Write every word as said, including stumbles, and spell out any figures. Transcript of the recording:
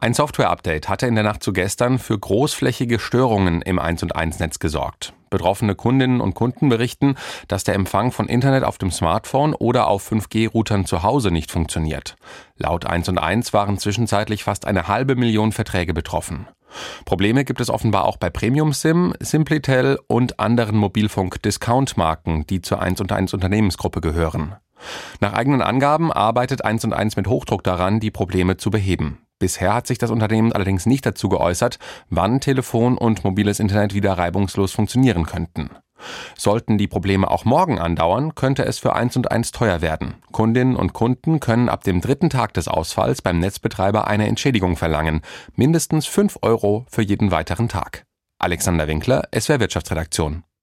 Ein Software-Update hatte in der Nacht zu gestern für großflächige Störungen im eins und eins Netz gesorgt. Betroffene Kundinnen und Kunden berichten, dass der Empfang von Internet auf dem Smartphone oder auf fünf G Routern zu Hause nicht funktioniert. Laut eins und eins waren zwischenzeitlich fast eine halbe Million Verträge betroffen. Probleme gibt es offenbar auch bei Premium-SIM, Simplitel und anderen Mobilfunk-Discount-Marken, die zur eins und eins Unternehmensgruppe gehören. Nach eigenen Angaben arbeitet eins und eins mit Hochdruck daran, die Probleme zu beheben. Bisher hat sich das Unternehmen allerdings nicht dazu geäußert, wann Telefon und mobiles Internet wieder reibungslos funktionieren könnten. Sollten die Probleme auch morgen andauern, könnte es für eins und eins teuer werden. Kundinnen und Kunden können ab dem dritten Tag des Ausfalls beim Netzbetreiber eine Entschädigung verlangen, mindestens fünf Euro für jeden weiteren Tag. Alexander Winkler, S W R Wirtschaftsredaktion.